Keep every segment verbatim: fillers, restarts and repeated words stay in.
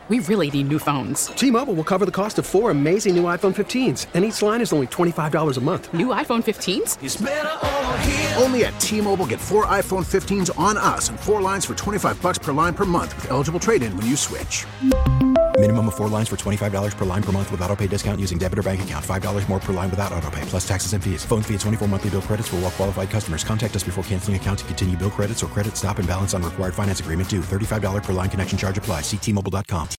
We really need new phones. T-Mobile will cover the cost of four amazing new iPhone fifteens, and each line is only twenty-five dollars a month. New iPhone fifteens? It's better over here. Only at T-Mobile, get four iPhone fifteens on us and four lines for twenty-five dollars per line per month with eligible trade-in when you switch. Minimum of four lines for twenty-five dollars per line per month with autopay discount using debit or bank account. five dollars more per line without autopay, plus taxes and fees. Phone fee at twenty-four monthly bill credits for well-qualified customers. Contact us before canceling account to continue bill credits or credit stop and balance on required finance agreement due. thirty-five dollars per line connection charge applies. See T Mobile dot com.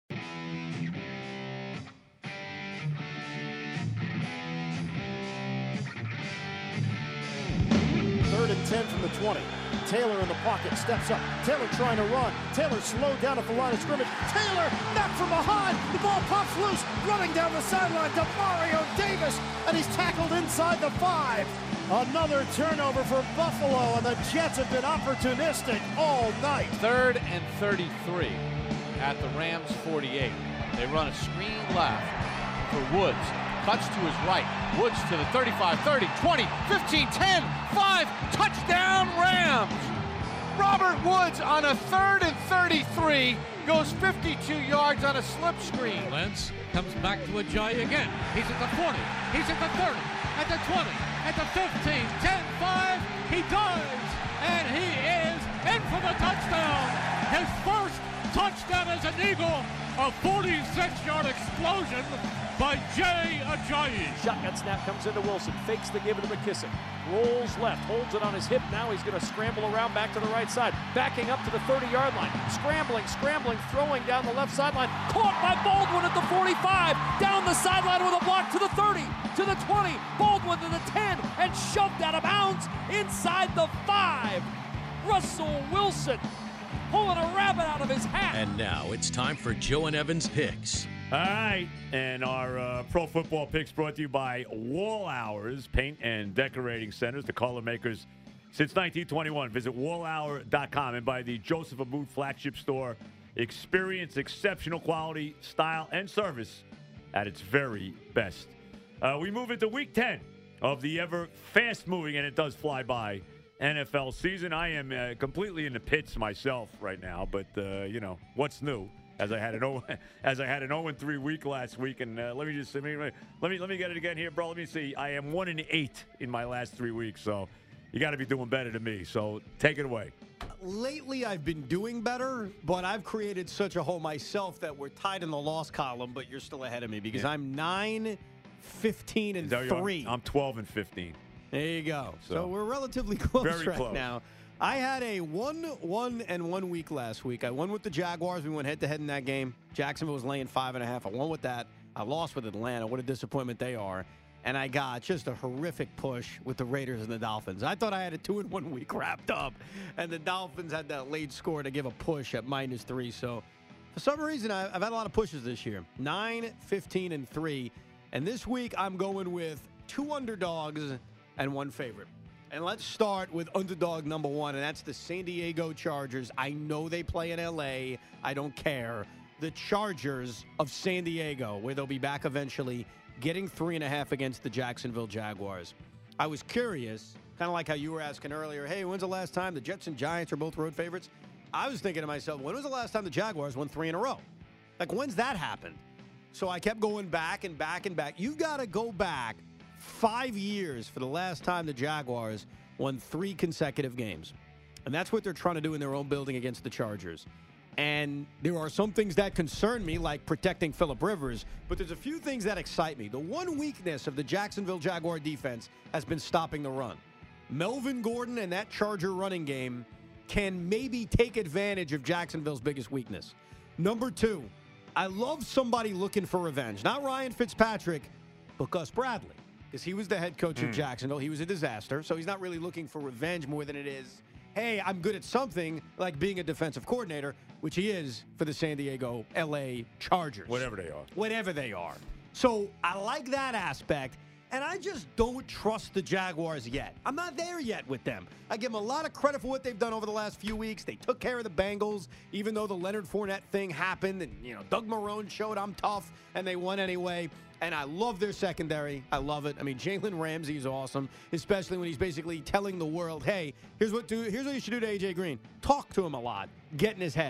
Third and ten from the twenty. Taylor in the pocket, steps up. Taylor trying to run. Taylor slowed down at the line of scrimmage. Taylor, knocked from behind. The ball pops loose. Running down the sideline to Mario Davis. And he's tackled inside the five. Another turnover for Buffalo, and the Jets have been opportunistic all night. Third and thirty-three at the Rams forty-eight. They run a screen left for Woods. Cuts to his right. Woods to the thirty-five, thirty, twenty, fifteen, ten, five. Touchdown Rams! Robert Woods on a third and thirty-three goes fifty-two yards on a slip screen. Lentz comes back to Ajayi again. He's at the forty. He's at the thirty. At the twenty. At the fifteen. ten, five. He does. And he is in for the touchdown. His first touchdown as an Eagle. A forty-six-yard explosion by Jay Ajayi. Shotgun snap comes into Wilson. Fakes the give it to McKissick. Rolls left. Holds it on his hip. Now he's going to scramble around back to the right side. Backing up to the thirty-yard line. Scrambling, scrambling, throwing down the left sideline. Caught by Baldwin at the forty-five. Down the sideline with a block to the thirty. To the twenty. Baldwin to the ten. And shoved out of bounds inside the five. Russell Wilson pulling a rabbit out of his hat. And now it's time for Joe and Evan's picks. All right, and our uh, pro football picks brought to you by Wall Hours Paint and Decorating Centers, the color makers since nineteen twenty-one. Visit wall hour dot com and by the Joseph Abboud flagship store. Experience exceptional quality, style, and service at its very best. Uh, we move into week ten of the ever fast-moving, and it does fly by, N F L season. I am uh, completely in the pits myself right now, but uh, you know what's new. As I had an oh, as I had an oh and three week last week, and uh, let me just let me let me let me get it again here, bro. Let me see. I am one and eight in my last three weeks, so you got to be doing better than me. So take it away. Lately, I've been doing better, but I've created such a hole myself that we're tied in the loss column. But you're still ahead of me because yeah. I'm nine, fifteen, and three. I'm twelve and fifteen. There you go. So, so we're relatively close very right close. now. I had a one, one, and one week last week. I won with the Jaguars. We went head-to-head in that game. Jacksonville was laying five and a half. I won with that. I lost with Atlanta. What a disappointment they are. And I got just a horrific push with the Raiders and the Dolphins. I thought I had a two and one week wrapped up, and the Dolphins had that late score to give a push at minus three. So for some reason, I've had a lot of pushes this year. nine, fifteen, and three. And this week, I'm going with two underdogs and one favorite. And let's start with underdog number one, and that's the San Diego Chargers. I know they play in L A. I don't care. The Chargers of San Diego, where they'll be back eventually, getting three and a half against the Jacksonville Jaguars. I was curious, kind of like how you were asking earlier, hey, when's the last time the Jets and Giants are both road favorites? I was thinking to myself, when was the last time the Jaguars won three in a row? Like, when's that happened? So I kept going back and back and back. You got to go back five years for the last time the Jaguars won three consecutive games. And that's what they're trying to do in their own building against the Chargers. And there are some things that concern me, like protecting Phillip Rivers, but there's a few things that excite me. The one weakness of the Jacksonville Jaguar defense has been stopping the run. Melvin Gordon and that Charger running game can maybe take advantage of Jacksonville's biggest weakness. Number two, I love somebody looking for revenge. Not Ryan Fitzpatrick, but Gus Bradley. Because he was the head coach mm. of Jacksonville. He was a disaster, so he's not really looking for revenge more than it is, hey, I'm good at something, like being a defensive coordinator, which he is for the San Diego L A Chargers. Whatever they are. Whatever they are. So I like that aspect, and I just don't trust the Jaguars yet. I'm not there yet with them. I give them a lot of credit for what they've done over the last few weeks. They took care of the Bengals, even though the Leonard Fournette thing happened, and, you know, Doug Marrone showed I'm tough, and they won anyway. And I love their secondary. I love it. I mean, Jalen Ramsey is awesome, especially when he's basically telling the world, hey, here's what do here's what you should do to A J Green. Talk to him a lot. Get in his head.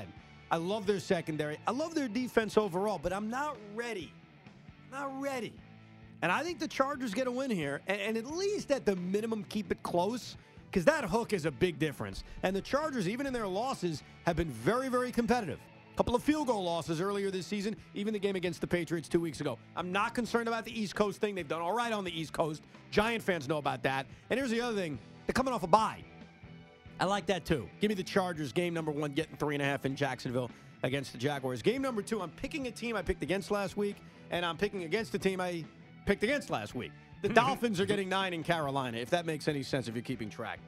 I love their secondary. I love their defense overall, but I'm not ready. Not ready. And I think the Chargers get a win here, and, and at least at the minimum keep it close, because that hook is a big difference. And the Chargers, even in their losses, have been very, very competitive. A couple of field goal losses earlier this season, even the game against the Patriots two weeks ago. I'm not concerned about the East Coast thing. They've done all right on the East Coast. Giant fans know about that. And here's the other thing. They're coming off a bye. I like that, too. Give me the Chargers, game number one, getting three and a half in Jacksonville against the Jaguars. Game number two, I'm picking a team I picked against last week, and I'm picking against a team I picked against last week. The Dolphins are getting nine in Carolina, if that makes any sense if you're keeping track.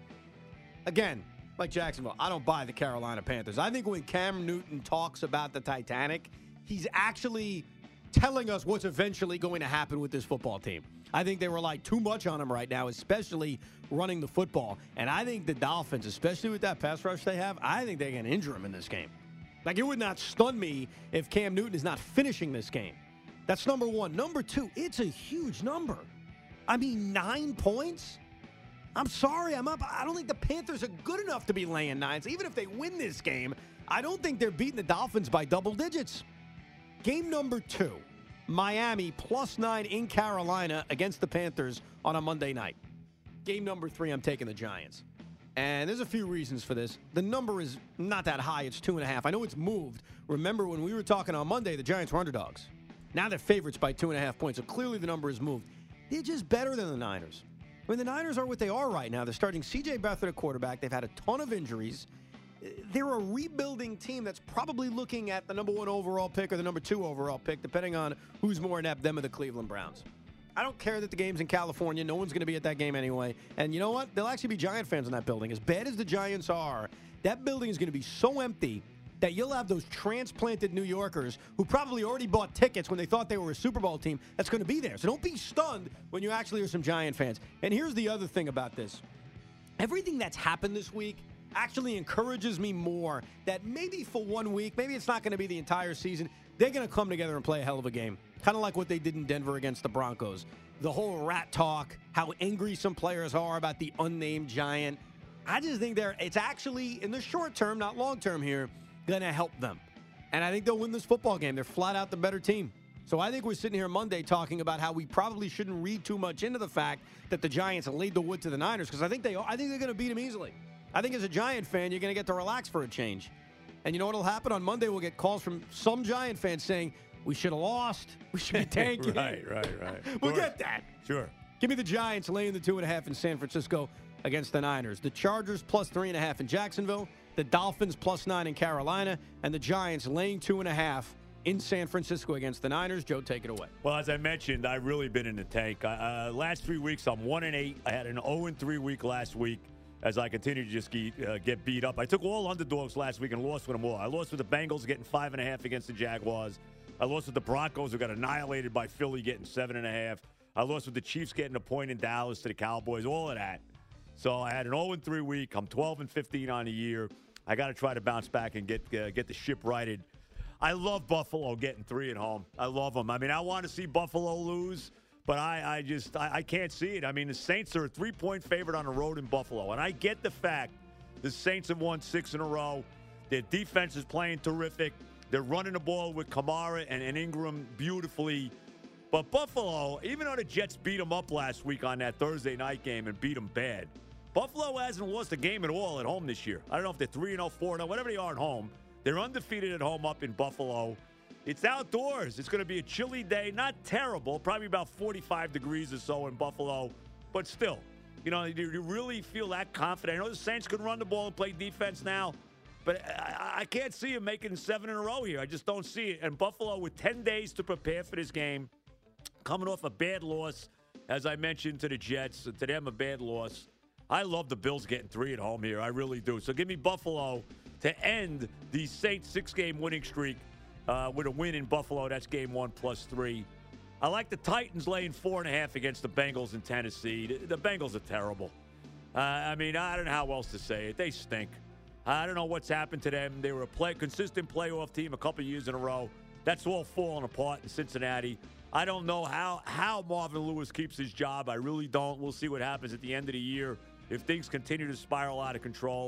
Again, like Jacksonville, I don't buy the Carolina Panthers. I think when Cam Newton talks about the Titanic, he's actually telling us what's eventually going to happen with this football team. I think they rely too much on him right now, especially running the football. And I think the Dolphins, especially with that pass rush they have, I think they can injure him in this game. Like, it would not stun me if Cam Newton is not finishing this game. That's number one. Number two, it's a huge number. I mean, nine points? I'm sorry, I'm up. I don't think the Panthers are good enough to be laying nines. Even if they win this game, I don't think they're beating the Dolphins by double digits. Game number two, Miami plus nine in Carolina against the Panthers on a Monday night. Game number three, I'm taking the Giants. And there's a few reasons for this. The number is not that high. It's two and a half. I know it's moved. Remember when we were talking on Monday, the Giants were underdogs. Now they're favorites by two and a half points. So clearly the number has moved. They're just better than the Niners. I mean, the Niners are what they are right now. They're starting C J Beathard at quarterback. They've had a ton of injuries. They're a rebuilding team that's probably looking at the number one overall pick or the number two overall pick, depending on who's more inept, them or the Cleveland Browns. I don't care that the game's in California. No one's going to be at that game anyway. And you know what? There'll actually be Giant fans in that building. As bad as the Giants are, that building is going to be so empty that you'll have those transplanted New Yorkers who probably already bought tickets when they thought they were a Super Bowl team that's going to be there. So don't be stunned when you actually are some Giant fans. And here's the other thing about this. Everything that's happened this week actually encourages me more that maybe for one week, maybe it's not going to be the entire season, they're going to come together and play a hell of a game. Kind of like what they did in Denver against the Broncos. The whole rat talk, how angry some players are about the unnamed Giant. I just think they're, it's actually, in the short term, not long term here, going to help them. And I think they'll win this football game. They're flat out the better team. So I think we're sitting here Monday talking about how we probably shouldn't read too much into the fact that the Giants laid the wood to the Niners, because I think they I think they're going to beat them easily. I think as a Giant fan, you're going to get to relax for a change. And you know what will happen? On Monday, we'll get calls from some Giant fans saying, we should have lost. We should be tanking. right, right, right. We'll get that. Sure. Give me the Giants laying the two and a half in San Francisco against the Niners. The Chargers plus three and a half in Jacksonville. The Dolphins plus nine in Carolina. And the Giants laying two and a half in San Francisco against the Niners. Joe, take it away. Well, as I mentioned, I've really been in the tank. Uh, last three weeks, I'm one and eight. I had an oh and three week last week as I continue to just get, uh, get beat up. I took all underdogs last week and lost with them all. I lost with the Bengals getting five and a half against the Jaguars. I lost with the Broncos, who got annihilated by Philly, getting seven and a half. I lost with the Chiefs getting a point in Dallas to the Cowboys, all of that. So I had an oh and three week. I'm twelve and fifteen on the year. I got to try to bounce back and get uh, get the ship righted. I love Buffalo getting three at home. I love them. I mean, I want to see Buffalo lose, but I, I just I, I can't see it. I mean, the Saints are a three-point favorite on the road in Buffalo, and I get the fact the Saints have won six in a row. Their defense is playing terrific. They're running the ball with Kamara and, and Ingram beautifully. But Buffalo, even though the Jets beat them up last week on that Thursday night game and beat them bad, Buffalo hasn't lost a game at all at home this year. I don't know if they're three and oh, four and oh, whatever they are at home. They're undefeated at home up in Buffalo. It's outdoors. It's going to be a chilly day. Not terrible. Probably about forty-five degrees or so in Buffalo. But still, you know, do you really feel that confident? I know the Saints can run the ball and play defense now. But I, I can't see him making seven in a row here. I just don't see it. And Buffalo with ten days to prepare for this game, coming off a bad loss, as I mentioned, to the Jets. To them, a bad loss. I love the Bills getting three at home here. I really do. So give me Buffalo to end the Saints six-game winning streak uh, with a win in Buffalo. That's game one plus three. I like the Titans laying four and a half against the Bengals in Tennessee. The, the Bengals are terrible. Uh, I mean, I don't know how else to say it. They stink. I don't know what's happened to them. They were a play, consistent playoff team a couple years in a row. That's all falling apart in Cincinnati. I don't know how, how Marvin Lewis keeps his job. I really don't. We'll see what happens at the end of the year if things continue to spiral out of control.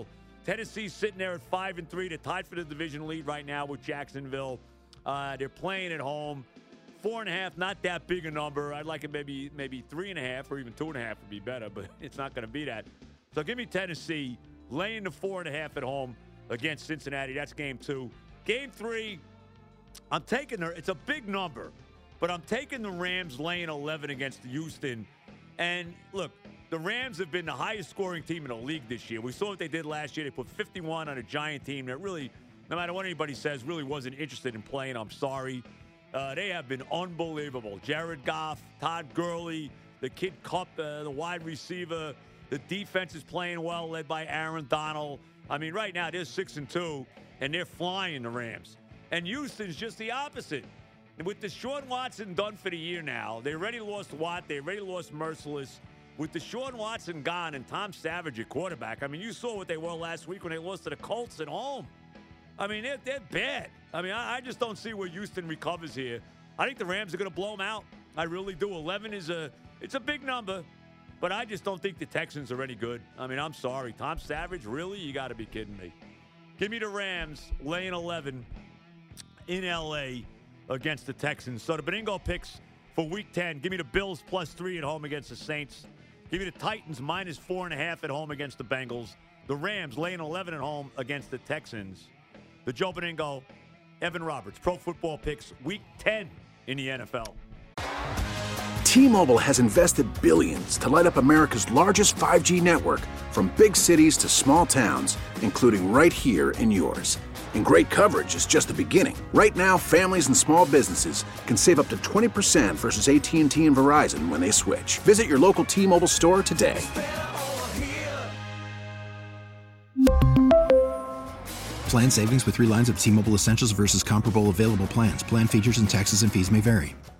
Tennessee's sitting there at five and three. They're tied for the division lead right now with Jacksonville. Uh, they're playing at home. Four and a half, not that big a number. I'd like it maybe maybe three and a half or even two and a half would be better, but it's not going to be that. So give me Tennessee laying the four and a half at home against Cincinnati. That's game two. Game three, I'm taking the. It's a big number, but I'm taking the Rams laying eleven against Houston. And look, the Rams have been the highest scoring team in the league this year. We saw what they did last year. They put fifty-one on a Giant team that really, no matter what anybody says, really wasn't interested in playing. I'm sorry. Uh, they have been unbelievable. Jared Goff, Todd Gurley, the kid Kupp, uh, the wide receiver. The defense is playing well, led by Aaron Donald. I mean, right now they're six and two, and they're flying the Rams. And Houston's just the opposite. With Deshaun Watson done for the year now, they already lost Watt. They already lost Merciless. With Deshaun Watson gone and Tom Savage at quarterback, I mean, you saw what they were last week when they lost to the Colts at home. I mean, they're, they're bad. I mean, I, I just don't see where Houston recovers here. I think the Rams are going to blow them out. I really do. eleven is a it's a big number, but I just don't think the Texans are any good. I mean, I'm sorry. Tom Savage, really? You got to be kidding me. Give me the Rams laying eleven in L A against the Texans. So the Benigno picks for week ten. Give me the Bills plus three at home against the Saints. Give me the Titans minus four and a half at home against the Bengals. The Rams laying eleven at home against the Texans. The Joe Benigno, Evan Roberts, Pro Football Picks, week ten in the N F L. T-Mobile has invested billions to light up America's largest five G network, from big cities to small towns, including right here in yours. And great coverage is just the beginning. Right now, families and small businesses can save up to twenty percent versus A T and T and Verizon when they switch. Visit your local T-Mobile store today. Plan savings with three lines of T-Mobile Essentials versus comparable available plans. Plan features and taxes and fees may vary.